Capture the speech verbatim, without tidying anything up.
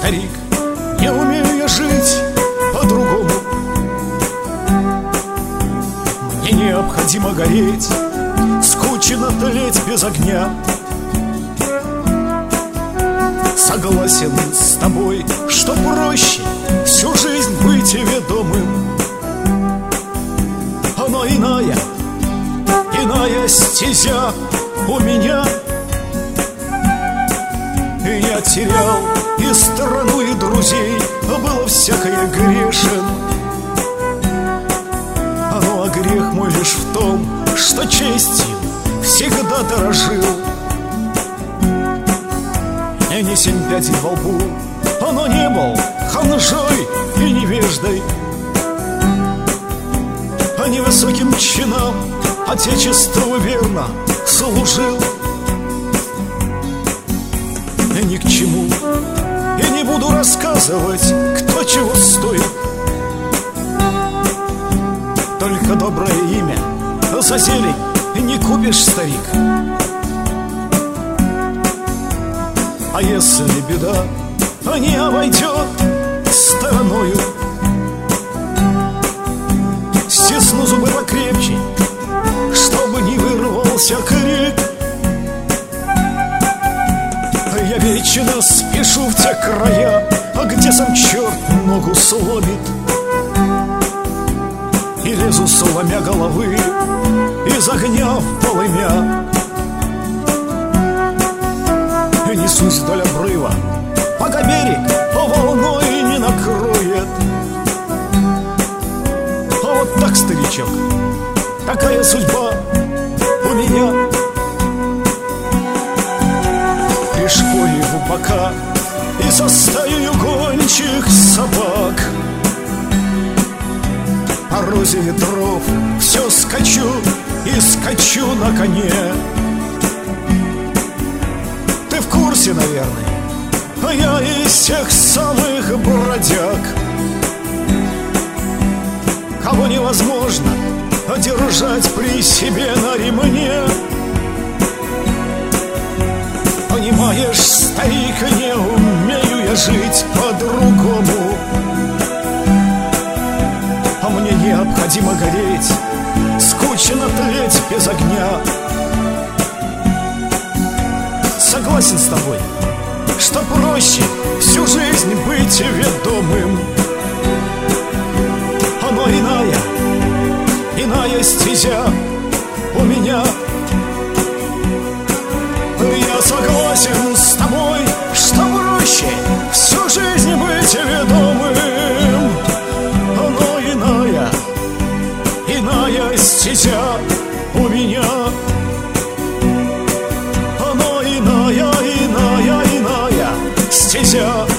старик, не умею я жить по-другому. Мне необходимо гореть, скучно тлеть без огня. Согласен с тобой, что проще всю жизнь быть ведомым. Но иная, иная стезя у меня. И я терял и страну, и друзей, было всякое грешен. Ну а грех мой лишь в том, что честью всегда дорожил. И не семь пядей во лбу, но не был ханжой и невеждой. А невысоким чинам Отечеству верно служил. И ни к чему и не буду рассказывать, кто чего стоит. Только доброе имя за зелень не купишь, старик. А если беда не обойдет стороною, стисну зубы покрепче, чтобы не вырвался крик. Я вечно спешу в те края, где сам черт ногу сломит. И лезу, сломя головы, из огня в полымя. И несусь вдоль обрыва, пока берег волной не накроет. А вот так, старичок, такая судьба у меня. Пришпорив у бока и со стаей гончих собак, по розе ветров все скачу и скачу на коне. Ты в курсе, наверное, а я из тех самых бродяг, кого невозможно держать при себе на ремне. Понимаешь, старик, не умею я жить по-другому. А мне необходимо гореть, скучно тлеть без огня. Согласен с тобой, что проще всю жизнь быть ведомым. Но иная, иная стезя у меня. Я согласен с тобой, что проще всю жизнь быть ведомым. Но иная, иная стезя у меня. Но иная, иная, иная стезя